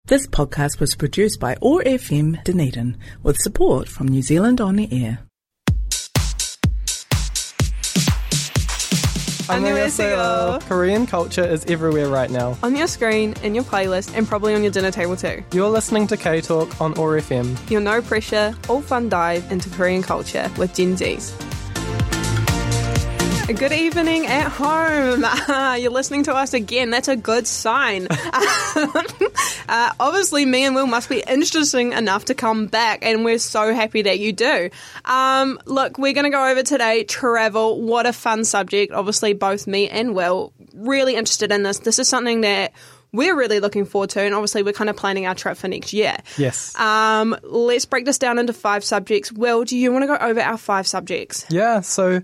This podcast was produced by OAR FM Dunedin with support from New Zealand On the Air. 안녕하세요. Korean culture is everywhere right now. On your screen, in your playlist, and probably on your dinner table too. You're listening to K-Talk on OAR FM. Your no pressure, all fun dive into Korean culture with Gen Zs. Good evening at home. You're listening to us again. That's a good sign. Obviously, me and Will must be interesting enough to come back, and we're so happy that you do. Look, we're going to go over today travel. What a fun subject. Obviously, both me and Will really interested in this. This is something that we're really looking forward to, and obviously we're kind of planning our trip for next year. Yes. Let's break this down into 5 subjects. Will, do you want to go over our 5 subjects? Yeah, so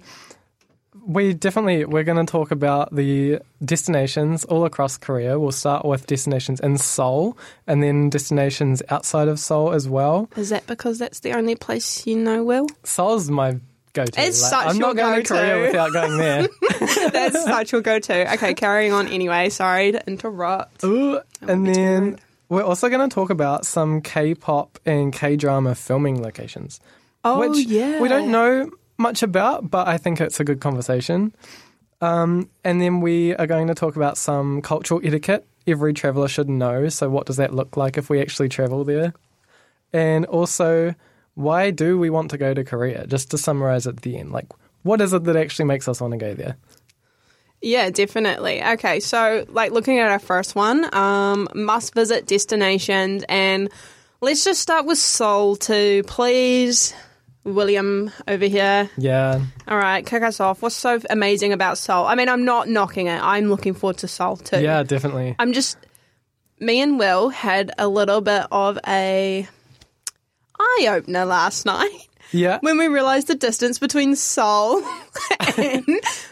we're going to talk about the destinations all across Korea. We'll start with destinations in Seoul and then destinations outside of Seoul as well. Is that because that's the only place you know, Will? Seoul's my go-to. It's such I'm your not going go-to. to Korea without going there. That's such your go-to. Okay, carrying on anyway. Sorry to interrupt. Ooh, and then we're also going to talk about some K-pop and K-drama filming locations. Oh, which yeah. we don't know much about, but I think it's a good conversation. And then we are going to talk about some cultural etiquette every traveller should know. So what does that look like if we actually travel there? And also, why do we want to go to Korea? Just to summarise at the end, like, what is it that actually makes us want to go there? Yeah, definitely. Okay, so like looking at our first one, must visit destinations, and let's just start with Seoul too, please. William over here. Yeah. All right, kick us off. What's so amazing about Seoul? I mean, I'm not knocking it. I'm looking forward to Seoul too. Yeah, definitely. Me and Will had a little bit of a eye-opener last night. Yeah. When we realised the distance between Seoul and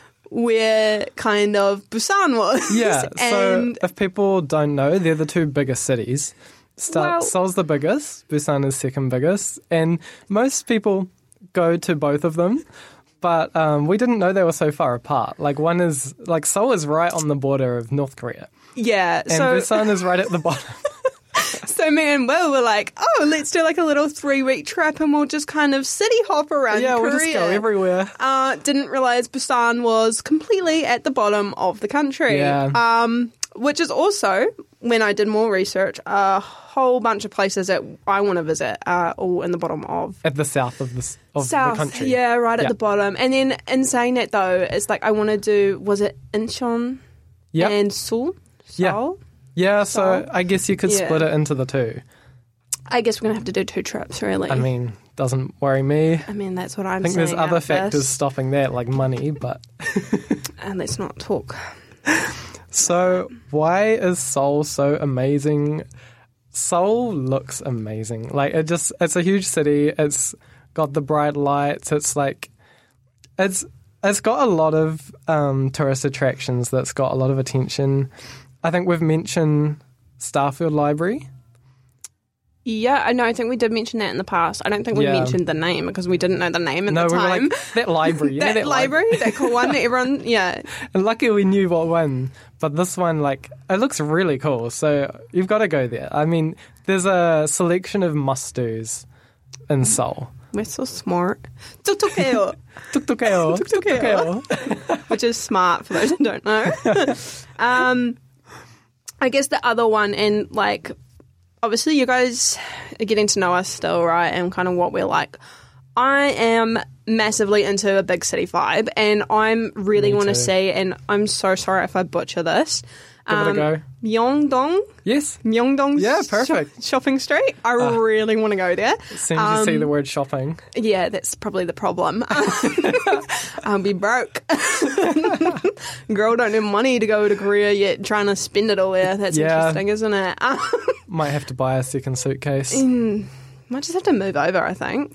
where kind of Busan was. Yeah, And so if people don't know, they're the 2 biggest cities. Seoul's the biggest, Busan is second biggest, and most people go to both of them, but we didn't know they were so far apart. Like Seoul is right on the border of North Korea. yeah, And so Busan is right at the bottom. so me and Will were like, oh, let's do like a little 3-week trip and we'll just kind of city hop around Yeah, Korea. we'll just go everywhere. Didn't realise Busan was completely at the bottom of the country. Yeah. Which is also, when I did more research, a whole bunch of places that I want to visit are all in the bottom of... At the south of the country. Yeah, right at the bottom. And then in saying that, though, it's like I want to do... Was it Incheon and Seoul? Yeah. Yeah, so Seoul? I guess you could split it into the 2. I guess we're going to have to do 2 trips, really. I mean, doesn't worry me. I mean, that's what I'm saying. I think there's other out of factors this. stopping that, like money, but... And let's not talk. So, why is Seoul so amazing? Seoul looks amazing. Like, it's a huge city. It's got the bright lights. It's like, it's got a lot of tourist attractions that's got a lot of attention. I think we've mentioned Starfield Library. Yeah, I know. I think we did mention that in the past. I don't think we mentioned the name because we didn't know the name at the time. No, we were like, that library. that library, that cool one that everyone, yeah. And lucky we knew what one. But this one, like, it looks really cool. So you've got to go there. I mean, there's a selection of must-dos in Seoul. We're so smart. Tuktukeo. Tuktukeo. Tuktukeo. Which is smart for those who don't know. I guess the other one, and like, obviously you guys are getting to know us still, right? And kind of what we're like. I am massively into a big city vibe, and I'm really want to see, and I'm so sorry if I butcher this. Give it a go. Myeongdong? Yes. Myeongdong Yeah, perfect. shopping street. I really want to go there. As soon as you see the word shopping. Yeah, that's probably the problem. I'll be broke. Girl don't have money to go to Korea yet, trying to spend it all there. That's interesting, isn't it? Might have to buy a second suitcase. Might just have to move over, I think.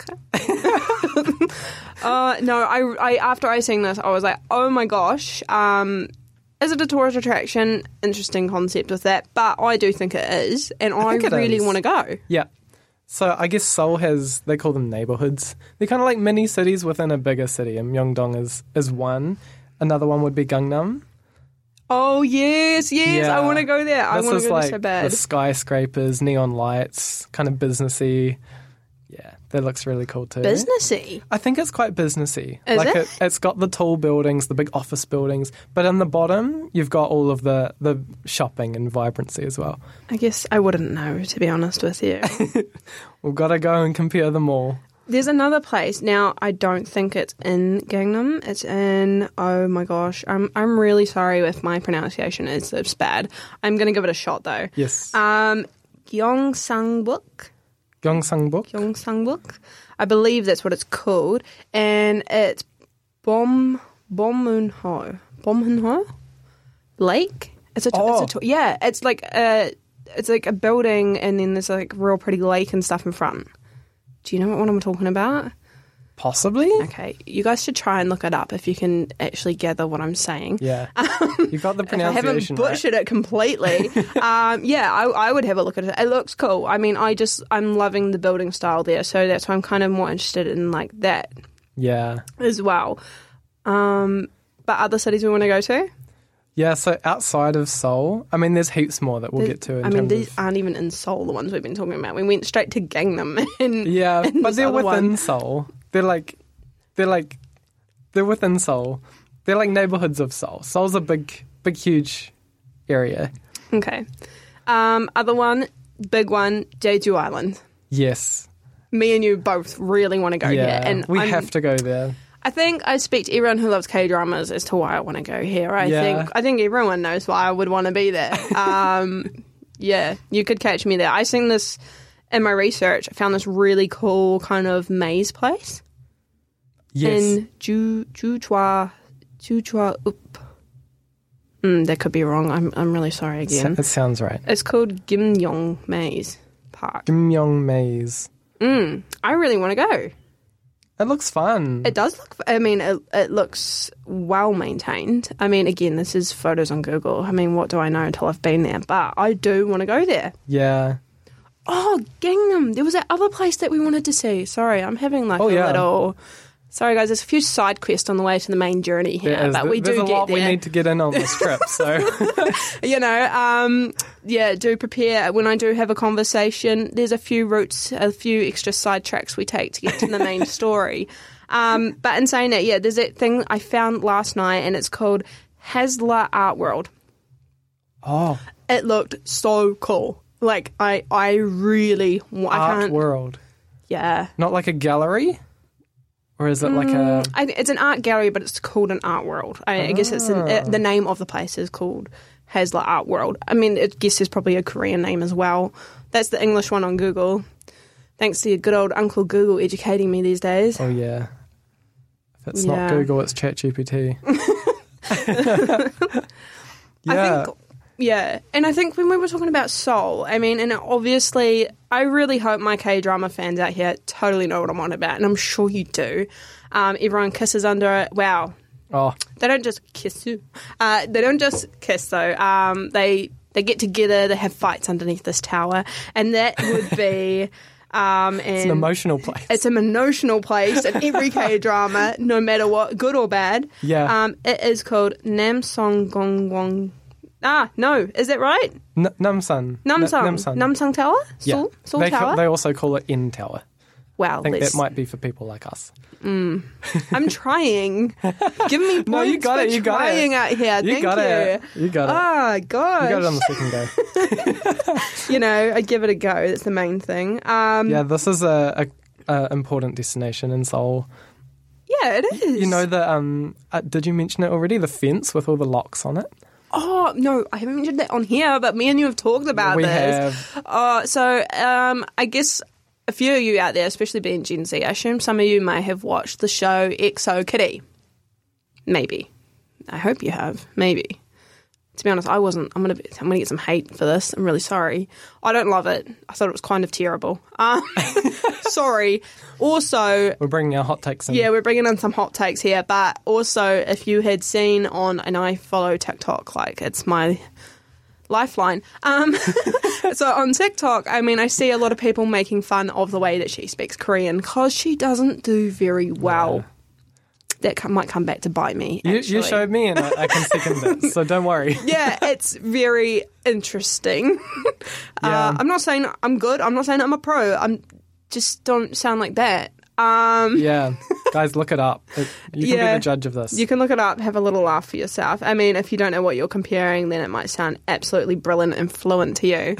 No, I after I seen this, I was like, oh my gosh. Is it a tourist attraction? Interesting concept with that. But I do think it is. And I really want to go. Yeah. So I guess Seoul has, they call them neighbourhoods. They're kind of like mini cities within a bigger city. And Myeongdong is one. Another one would be Gangnam. Oh, yes, Yeah. I want to go there. I This want is to go there like so bad. the skyscrapers, neon lights, kind of businessy. Yeah, that looks really cool too. Businessy. I think it's quite businessy. Is like it? It's got the tall buildings, the big office buildings, but in the bottom you've got all of the shopping and vibrancy as well. I guess I wouldn't know, to be honest with you. We've got to go and compare them all. There's another place. Now, I don't think it's in Gangnam. It's in, oh my gosh, I'm really sorry if my pronunciation is it's bad. I'm going to give it a shot though. Yes. Gyeongsangbuk. Gyeongsangbuk. Gyeongsangbuk. I believe that's what it's called. And it's Bommunho Lake? It's like a building and then there's like a real pretty lake and stuff in front. Do you know what I'm talking about? Possibly. Okay, you guys should try and look it up if you can actually gather what I'm saying. Yeah. You got the If I haven't pronunciation butchered right. it completely. I would have a look at it. It looks cool. I mean, I'm loving the building style there, so that's why I'm kind of more interested in like that Yeah. as well. But other cities we want to go to? Yeah, so outside of Seoul, I mean, there's heaps more that we'll get to. These aren't even in Seoul, the ones we've been talking about. We went straight to Gangnam. Yeah, in but this they're other within one. Seoul. They're within Seoul. They're like neighborhoods of Seoul. Seoul's a big, huge area. Okay. Other one, big one, Jeju Island. Yes. Me and you both really want to go here. Yeah, And we have to go there. I think I speak to everyone who loves K-dramas as to why I want to go here. I Yeah. think everyone knows why I would want to be there. Yeah, you could catch me there. I seen this in my research. I found this really cool kind of maze place Yes. in Juchua Up. That could be wrong. I'm really sorry again. It sounds right. It's called Gimyeong Maze Park. Gimyeong Maze. I really want to go. It looks fun. It does look, I mean, it looks well maintained. I mean, again, this is photos on Google. I mean, what do I know until I've been there? But I do want to go there. Yeah. Oh, Gangnam. There was that other place that we wanted to see. Sorry, I'm having like little... Sorry, guys, there's a few side quests on the way to the main journey here, but we do There's a get lot there. we need to get in on this trip, so... Do prepare. When I do have a conversation, there's a few routes, a few extra side tracks we take to get to the main story. But in saying that, there's that thing I found last night, and it's called Hasla Art World. Oh, It looked so cool. Like, I really... Art World. Yeah. Not like a gallery? Or is it like a... It's an art gallery, but it's called an art world. I guess it's the name of the place is called Hasla Art World. I mean, I guess there's probably a Korean name as well. That's the English one on Google. Thanks to your good old Uncle Google educating me these days. Oh, yeah. If it's not Google, it's ChatGPT. Yeah. And I think when we were talking about Seoul, I mean, and obviously, I really hope my K-drama fans out here totally know what I'm on about, and I'm sure you do. Everyone kisses under it. Wow. Oh, They don't just kiss you. They don't just kiss, though. They get together, they have fights underneath this tower, and that would be... it's an emotional place. It's an emotional place in every K-drama, no matter what, good or bad. Yeah. It is called Namsong-gongwon. No, is that right? Namsan. Namsang. Namsang Tower? Yeah. Seoul Tower? They also call it N Tower. Wow. I think that might be for people like us. I'm trying. Give me points No, you got for it. You got trying it. out here. You Thank got you. it. You got it. Oh, gosh. You got it on the second day. I give it a go. That's the main thing. Yeah, this is a important destination in Seoul. Yeah, it is. You know the did you mention it already? The fence with all the locks on it. Oh, no, I haven't mentioned that on here, but me and you have talked about We this. have. So I guess a few of you out there, especially being Gen Z, I assume some of you may have watched the show EXO Kitty. Maybe. I hope you have. Maybe. To be honest, I wasn't. I'm gonna get some hate for this. I'm really sorry. I don't love it. I thought it was kind of terrible. Sorry. Also, We're bringing our hot takes in. yeah, we're bringing in some hot takes here. But also, if you had seen on, and I follow TikTok, like it's my lifeline. So on TikTok, I mean, I see a lot of people making fun of the way that she speaks Korean because she doesn't do very well. that might come back to bite me. You showed me, and I can second it, so don't worry. Yeah, it's very interesting. Yeah. I'm not saying I'm good. I'm not saying I'm a pro. I'm just don't sound like that. Yeah, guys, look it up. You can be the judge of this. You can look it up, have a little laugh for yourself. I mean, if you don't know what you're comparing, then it might sound absolutely brilliant and fluent to you.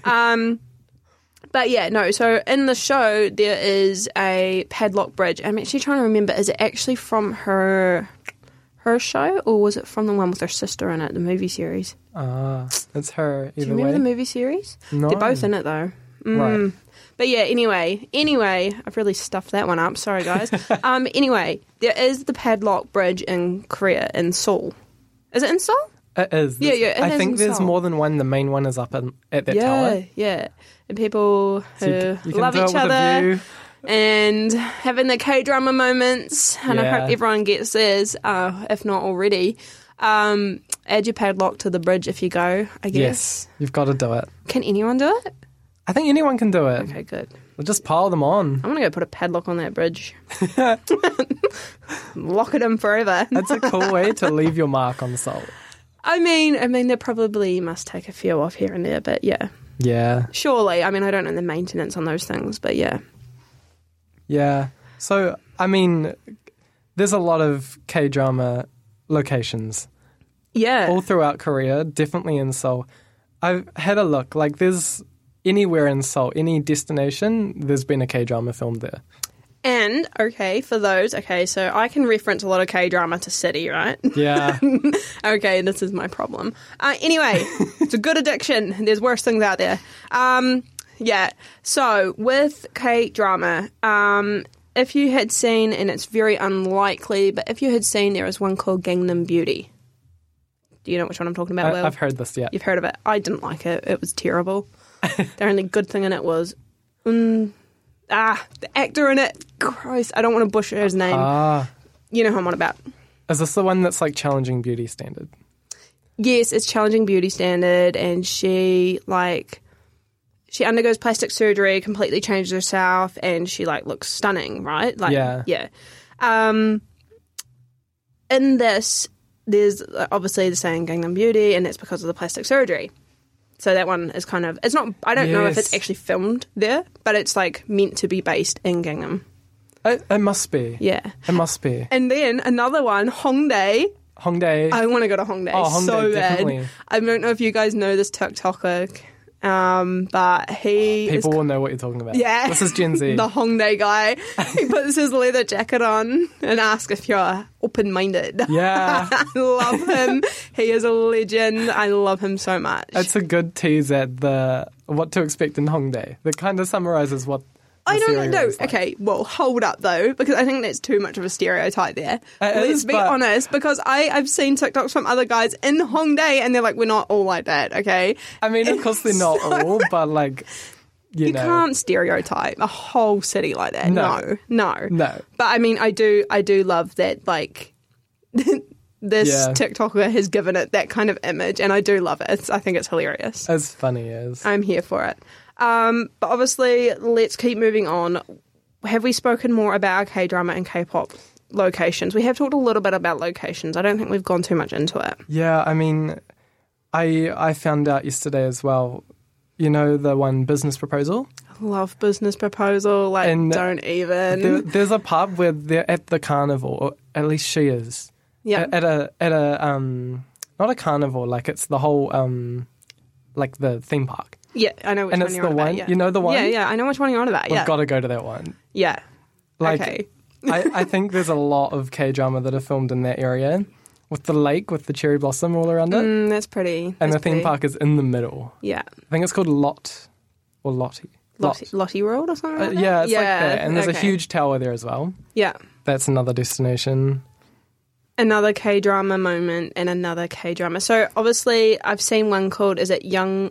But yeah, no, so in the show, there is a padlock bridge. I'm actually trying to remember, is it actually from her show, or was it from the one with her sister in it, the movie series? It's her, either way. Do you remember the movie series? No. They're both in it, though. Right. But yeah, anyway, I've really stuffed that one up. Sorry, guys. Anyway, there is the padlock bridge in Korea, in Seoul. Is it in Seoul? It is. Yeah, I think there's Seoul. more than one. The main one is up at that tower. Yeah. And people who You can love do it each with a other view. and having the K-drama moments. And I Yeah. hope everyone gets theirs, if not already. Add your padlock to the bridge if you go, I guess. Yes, you've got to do it. Can anyone do it? I think anyone can do it. Okay, good. We'll just pile them on. I'm going to go put a padlock on that bridge. Lock it in forever. That's a cool way to leave your mark on Seoul. I mean, they probably must take a few off here and there, but yeah. Yeah. Surely. I mean, I don't know the maintenance on those things, but yeah. Yeah. So, I mean, there's a lot of K-drama locations Yeah. all throughout Korea, definitely in Seoul. I've had a look. Like, there's anywhere in Seoul, any destination, there's been a K-drama filmed there. And, so I can reference a lot of K-drama to city, right? Yeah. Okay, this is my problem. Anyway, it's a good addiction. There's worse things out there. Yeah, so with K-drama, if you had seen, and it's very unlikely, but if you had seen, there was one called Gangnam Beauty. Do you know which one I'm talking about, Will? I've heard this, yeah. You've heard of it. I didn't like it. It was terrible. The only good thing in it was... the actor in it. Christ, I don't want to butcher his name. You know who I'm on about. Is this the one that's like challenging beauty standard? Yes, it's challenging beauty standard, and she undergoes plastic surgery, completely changes herself, and she looks stunning, right? Yeah. In this, there's obviously the saying Gangnam Beauty, and it's because of the plastic surgery. So that one is kind of, it's not, I don't know if it's actually filmed there, but it's meant to be based in Gangnam. It must be. Yeah. It must be. And then another one, Hongdae. Hongdae. I want to go to Hongdae, Hongdae, so bad. definitely. I don't know if you guys know this TikToker, but People will know what you're talking about. Yeah. This is Gen Z. The Hongdae guy. He puts his leather jacket on and asks if you're open-minded. Yeah. I love him. He is a legend. I love him so much. It's a good tease at the what to expect in Hongdae. That kind of summarizes what I don't know. is like. Okay, well, hold up though, because I think that's too much of a stereotype there. Let's be honest, because I've seen TikToks from other guys in Hongdae, and they're like, we're not all like that, okay? I mean, of course they're not all, but you know. Can't stereotype a whole city like that. No. No. But I mean, I do love that, this TikToker has given it that kind of image, and I do love it. I think it's hilarious. As funny as. I'm here for it. But obviously, let's keep moving on. Have we spoken more about K-drama and K-pop locations? We have talked a little bit about locations. I don't think we've gone too much into it. Yeah, I mean, I found out yesterday as well, you know, the one Business Proposal? I love Business Proposal. Don't even. There's a pub where they're at the carnival, or at least she is. Yeah. At a not a carnival, it's the whole, the theme park. Yeah, I know which and one it's you're the on one, about. Yeah. you know the one? Yeah, I know which one you're on about. We've Yeah. got to go to that one. Yeah. Okay. I think there's a lot of K-drama that are filmed in that area, with the lake with the cherry blossom all around it. That's pretty. And the theme park is in the middle. Yeah. I think it's called Lottie. Lottie World or something like that? Yeah, it's like that. And there's a huge tower there as well. Yeah. That's another destination. Another K-drama moment and another K-drama. So obviously I've seen one called, is it Young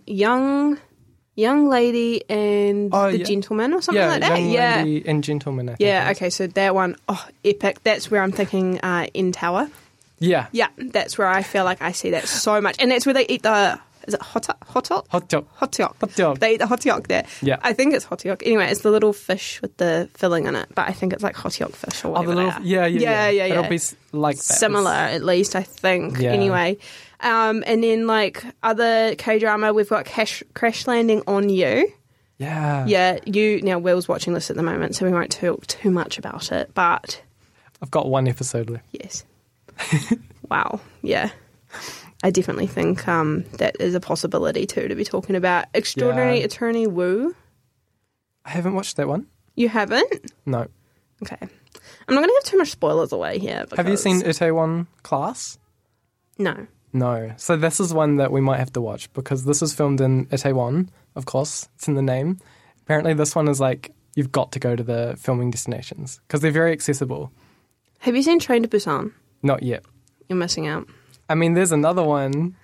Lady and the Gentleman or something like that? Young Lady and Gentleman, I think. Yeah, okay, so that one, epic. That's where I'm thinking in Tower. Yeah. Yeah, that's where I feel like I see that so much. And that's where they eat the Is it hotok? Hotok? Hotteok. Hotok. Hotteok. They eat the hotok there. Yeah. I think it's hotok. Anyway, it's the little fish with the filling in it, but I think it's like hotok fish or whatever. the little, yeah. It'll be like that. Similar, at least, I think. Yeah. Anyway. And then, like, other K-drama, we've got Crash Landing on You. Yeah. Yeah, now Will's watching this at the moment, so we won't talk too much about it, but I've got one episode left. yes. Wow, yeah. I definitely think that is a possibility too to be talking about. Extraordinary Attorney Woo. I haven't watched that one. You haven't? No. Okay. I'm not going to give too much spoilers away here. Have you because- seen Itaewon Class? No. No. So this is one that we might have to watch because this is filmed in Itaewon, of course. It's in the name. Apparently this one is like, you've got to go to the filming destinations because they're very accessible. Have you seen Train to Busan? Not yet. You're missing out. I mean, there's another one.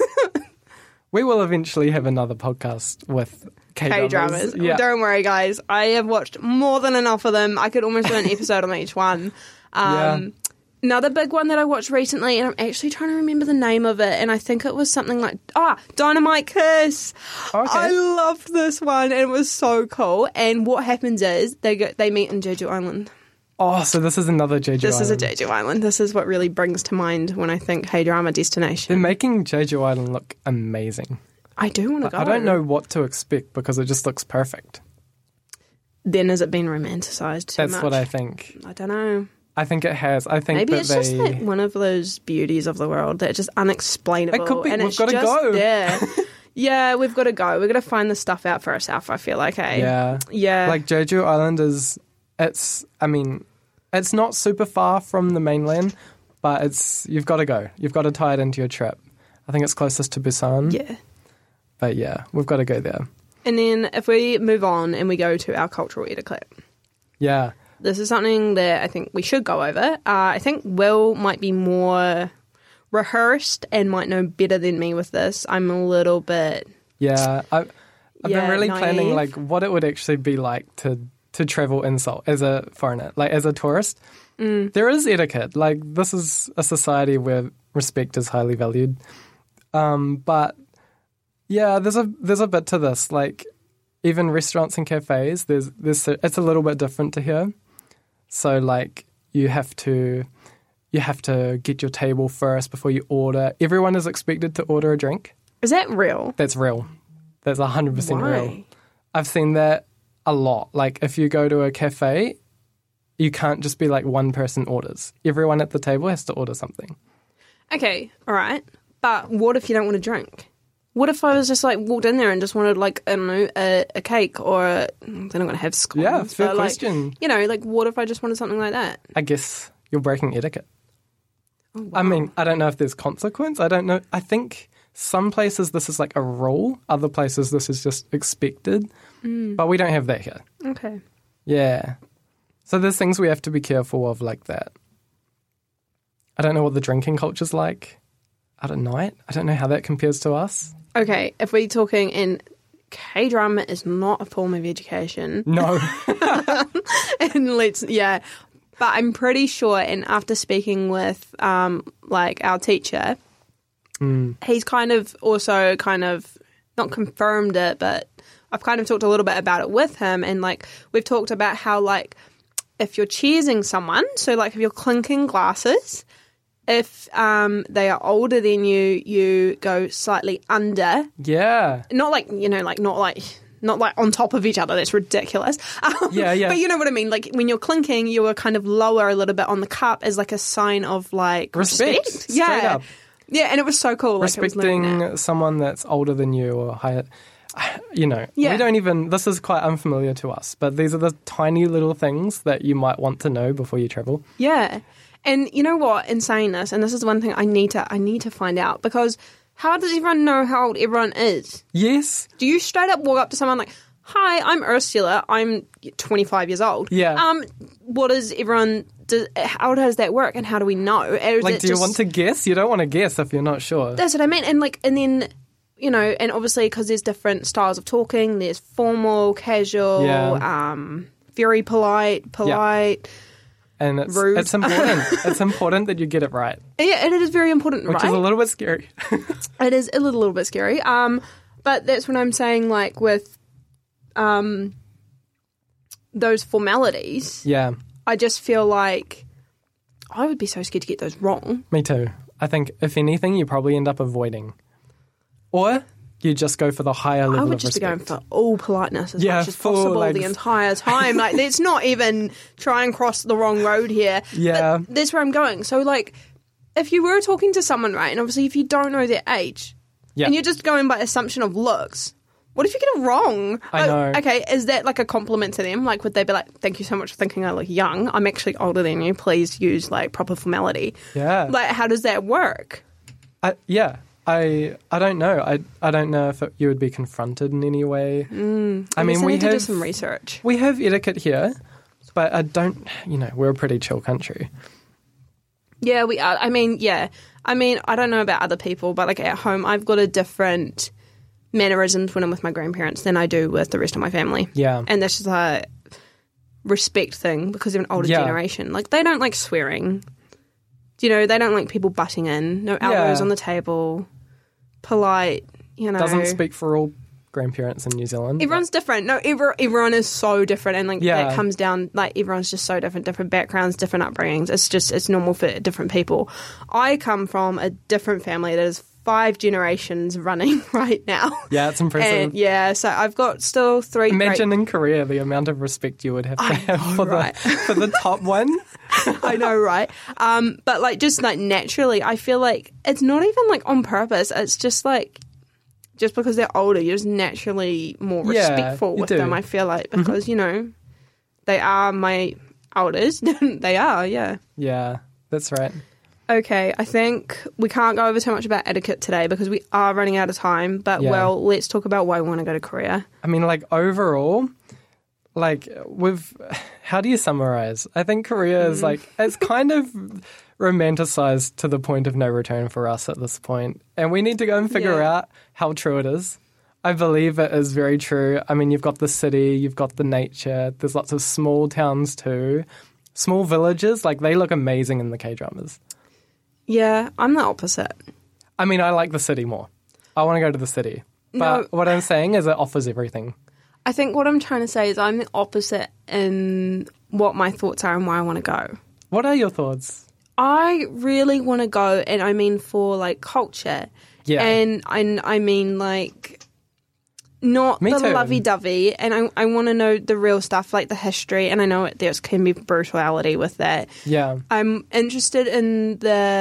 We will eventually have another podcast with K-dramas. Yeah. Don't worry, guys. I have watched more than enough of them. I could almost do an episode on each one. Another big one that I watched recently, and I'm actually trying to remember the name of it, and I think it was something like, Dynamite Kiss. Okay. I loved this one, and it was so cool. And what happens is they meet in Jeju Island. Oh, so this is another Jeju This is Island. a Jeju Island. This is what really brings to mind when I think K-drama destination. They're making Jeju Island look amazing. I do want to go. I don't know what to expect because it just looks perfect. Then has it been romanticised too much? That's what I think. I don't know. I think it has. I think Maybe that it's just like one of those beauties of the world that are just unexplainable. It could be. And We've it's got to just go. there. Yeah, we've got to go. We've got to find the stuff out for ourselves, I feel like, hey? Yeah. Yeah. Like Jeju Island it's not super far from the mainland, but you've got to go. You've got to tie it into your trip. I think it's closest to Busan. Yeah. But yeah, we've got to go there. And then if we move on and we go to our cultural etiquette, Yeah. this is something that I think we should go over. I think Will might be more rehearsed and might know better than me with this. I'm a little bit... Yeah. I've been really planning naive. like what it would actually be like to travel in Seoul as a foreigner, like as a tourist. There is etiquette. Like this is a society where respect is highly valued. But yeah, there's a bit to this. Like even restaurants and cafes, it's a little bit different to here. So like you have to get your table first before you order. Everyone is expected to order a drink. Is that real? That's real. That's 100% Why? real. I've seen that a lot. Like if you go to a cafe, you can't just be like one person orders. Everyone at the table has to order something. Okay, all right. But what if you don't want to drink? What if I was just like walked in there and just wanted like, I don't know, a cake or they're not going to have scones. Yeah, fair but, question. Like, you know, like what if I just wanted something like that? I guess you're breaking etiquette. Oh, wow. I mean, I don't know if there's consequence. I don't know. I think some places this is like a rule. Other places this is just expected. But we don't have that here. Okay. Yeah. So there's things we have to be careful of like that. I don't know what the drinking culture's like out at night. I don't know how that compares to us. Okay, if we're talking in K-drama is not a form of education. No. And but I'm pretty sure, and after speaking with like our teacher, he's kind of not confirmed it, but I've kind of talked a little bit about it with him, and like we've talked about how like if you're cheersing someone, so like if you're clinking glasses, if they are older than you, you go slightly under. Yeah. Not like, you know, like not like on top of each other. That's ridiculous. Yeah. But you know what I mean? Like when you're clinking, you are kind of lower a little bit on the cup as like a sign of like Respect. Straight up. Yeah, and it was so cool. Like, I was learning that. Respecting someone that's older than you or higher. You know, Yeah. we don't even, this is quite unfamiliar to us, but these are the tiny little things that you might want to know before you travel. Yeah. And you know what? In saying this, and this is one thing I need to find out, because how does everyone know how old everyone is? Yes. Do you straight up walk up to someone like, "Hi, I'm Ursula. I'm 25 years old." Yeah. What does everyone? How does that work? And how do we know? Or is Like, it do you just- want to guess? You don't want to guess if you're not sure. That's what I mean. And then, you know, and obviously because there's different styles of talking. There's formal, casual, Yeah. very polite. And Rude. it's important. It's important that you get it right, Yeah, it is very important, which right? is a little bit scary. It is a little bit scary. But that's what I'm saying, like, with those formalities, Yeah, I just feel like I would be so scared to get those wrong. me too. I think, if anything, you probably end up avoiding. Or you just go for the higher level I of would just be respect. going for all politeness as Yeah, much as full, possible like- the entire time. Like, let's not even try and cross the wrong road here. Yeah. But that's where I'm going. So, like, if you were talking to someone, right, and obviously if you don't know their age, Yeah. and you're just going by assumption of looks, what if you get it wrong? I know. Okay, is that like a compliment to them? Like, would they be like, thank you so much for thinking I look young. I'm actually older than you. Please use, like, proper formality. Yeah. Like, how does that work? I don't know. I don't know if you would be confronted in any way. I mean, I we need to do have some research. we have etiquette here, but I don't. We're a pretty chill country. Yeah, we are. I mean, yeah. I mean, I don't know about other people, but, like, at home, I've got a different mannerisms when I'm with my grandparents than I do with the rest of my family. Yeah. And that's just a respect thing because they're an older Yeah. generation. Like, they don't like swearing. They don't like people butting in. No elbows Yeah. on the table. Polite, Doesn't speak for all grandparents in New Zealand. Everyone's different. No, everyone is so different, and, like, Yeah. that comes down, like, everyone's just so different backgrounds, different upbringings. It's normal for different people. I come from a different family that is 5 generations running right now. Yeah, it's impressive. And yeah, so I've got still 3. Imagine in Korea the amount of respect you would have to have for right? the top one. I know, right? But, like, just, like, naturally, I feel like it's not even, like, on purpose. It's just, like, just because they're older, you're just naturally more Yeah, respectful you with do. them, I feel like, because, they are my elders. They are, yeah. Yeah, that's right. Okay, I think we can't go over too much about etiquette today because we are running out of time. But, Yeah. well, let's talk about why we want to go to Korea. I mean, like, overall, like, how do you summarize? I think Korea is, like, it's kind of romanticized to the point of no return for us at this point. And we need to go and figure Yeah. out how true it is. I believe it is very true. I mean, you've got the city, you've got the nature, there's lots of small towns too. Small villages, like, they look amazing in the K-dramas. Yeah, I'm the opposite. I mean, I like the city more. I want to go to the city. But No. what I'm saying is it offers everything. I think what I'm trying to say is I'm the opposite in what my thoughts are and why I want to go. What are your thoughts? I really want to go, and I mean for, like, culture. Yeah. And I mean, like, not Me the too. lovey-dovey, and I want to know the real stuff, like the history, and I know there can be brutality with that. Yeah. I'm interested in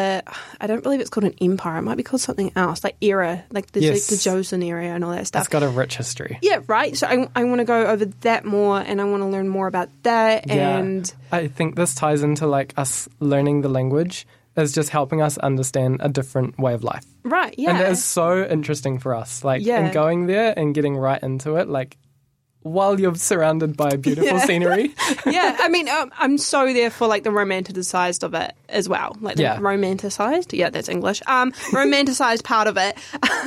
I don't believe it's called an empire, it might be called something else, like era, like there's Yes. like the Joseon era and all that stuff. It's got a rich history. Yeah, right. So I want to go over that more, and I want to learn more about that. Yeah. And I think this ties into, like, us learning the language is just helping us understand a different way of life. right, yeah, And it is so interesting for us. Like, Yeah. in going there and getting right into it, like, while you're surrounded by beautiful scenery. yeah. I mean, I'm so there for, like, the romanticized of it as well. Like, the Yeah. romanticized. Yeah, that's English. Romanticized part of it.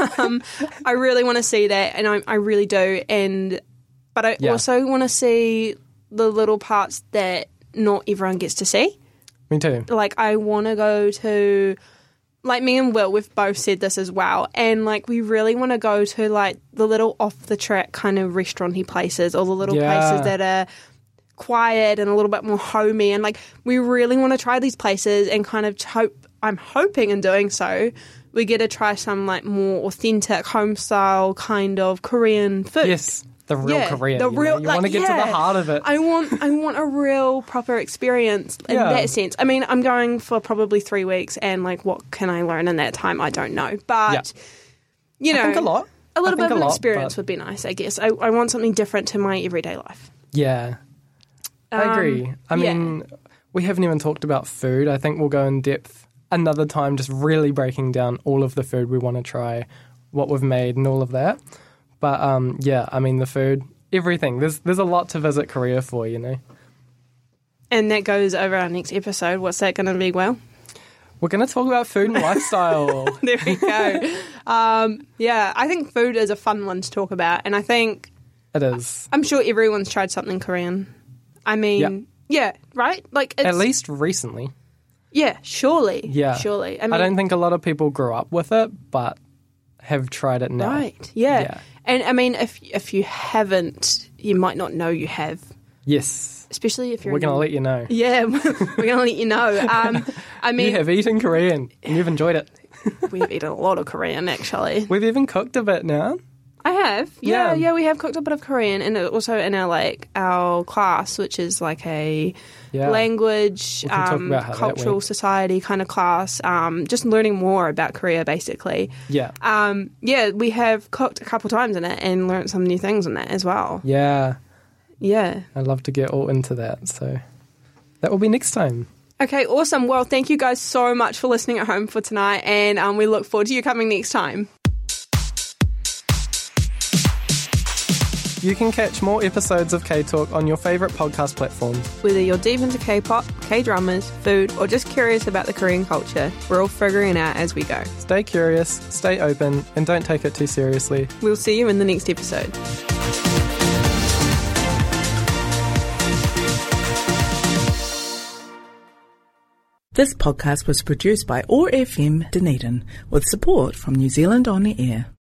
I really want to see that, and I really do. But I Yeah. also want to see the little parts that not everyone gets to see. Me too. Like, I want to go to, like, me and Will, we've both said this as well, and, like, we really want to go to, like, the little off-the-track kind of restaurant-y places, or the little Yeah. places that are quiet and a little bit more homey, and, like, we really want to try these places and kind of I'm hoping in doing so we get to try some, like, more authentic home-style kind of Korean food. Yes. The real Yeah, Korea. the real, you like, want to get to yeah. the heart of it. I want a real proper experience in Yeah. that sense. I mean, I'm going for probably 3 weeks, and, like, what can I learn in that time? I don't know, but you know, I think a lot. A little I think bit of a an lot, experience but- would be nice, I guess. I want something different to my everyday life. Yeah. I agree. I yeah. mean, we haven't even talked about food. I think we'll go in depth another time, just really breaking down all of the food we want to try, what we've made and all of that. But yeah, I mean, the food, everything. There's a lot to visit Korea for, you know. And that goes over our next episode. What's that going to be, Will? We're going to talk about food and lifestyle. There we go. Yeah, I think food is a fun one to talk about, and I think It is. I'm sure everyone's tried something Korean. I mean, Yeah, right? Like, it's, At least recently. yeah, surely. Yeah. Surely. I don't think a lot of people grew up with it, but have tried it now. Right, yeah. Yeah. And I mean, if you haven't, you might not know you have, Yes. especially if you're We're going to let you know. Yeah, we're going to let you know. I mean, You have eaten Korean and you've enjoyed it. we've eaten a lot of Korean, actually. We've even cooked a bit now. I have. Yeah, Yeah. we have cooked a bit of Korean, and also in our class, which is like a Yeah. language, We can talk about how that cultural went. society kind of class, just learning more about Korea, basically. Yeah. We have cooked a couple times in it and learnt some new things in that as well. Yeah. Yeah. I'd love to get all into that. So that will be next time. Okay, awesome. Well, thank you guys so much for listening at home for tonight, and we look forward to you coming next time. You can catch more episodes of K-Talk on your favourite podcast platforms. Whether you're deep into K-pop, K-dramas, food, or just curious about the Korean culture, we're all figuring it out as we go. Stay curious, stay open, and don't take it too seriously. We'll see you in the next episode. This podcast was produced by OAR FM Dunedin with support from New Zealand On the Air.